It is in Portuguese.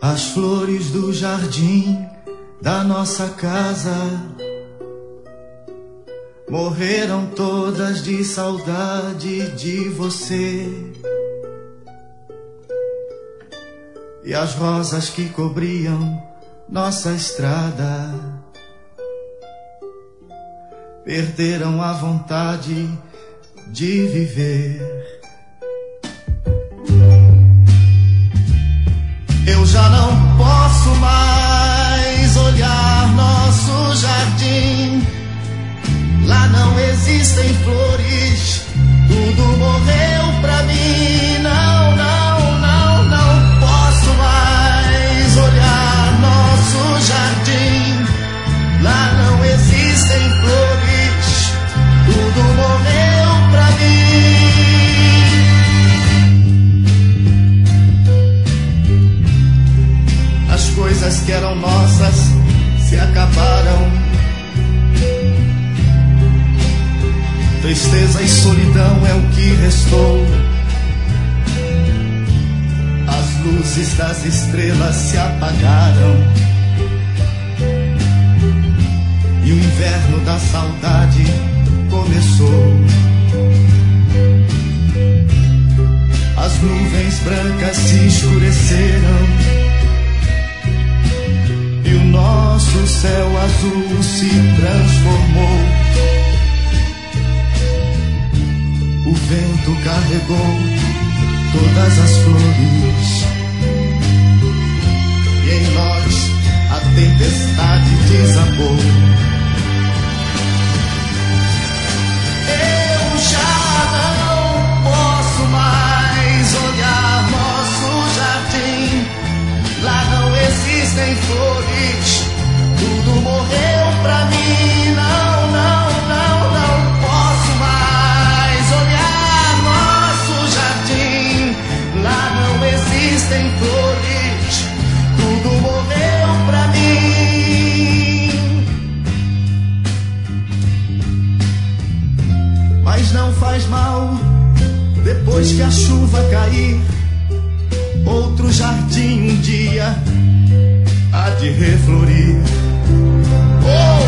As flores do jardim da nossa casa morreram todas de saudade de você. E as rosas que cobriam nossa estrada perderam a vontade de viver. Eu já não posso mais olhar nosso jardim. Lá não existem flores, tudo morreu pra mim. Não, não, não, não posso mais olhar nosso jardim. Lá não existem flores, tudo morreu pra mim. As coisas que eram nossas se acabaram. Tristeza e solidão é o que restou. As luzes das estrelas se apagaram. E o inverno da saudade começou. As nuvens brancas se escureceram. E o nosso céu azul se transformou. O vento carregou todas as flores. E em nós a tempestade desabou. Eu já não posso mais olhar nosso jardim. Lá não existem flores, tudo morreu pra mim. Não, não, não, não posso mais olhar nosso jardim. Lá não existem flores, tudo morreu pra mim. Mas não faz mal, depois que a chuva cair, outro jardim um dia há de reflorir. Oh!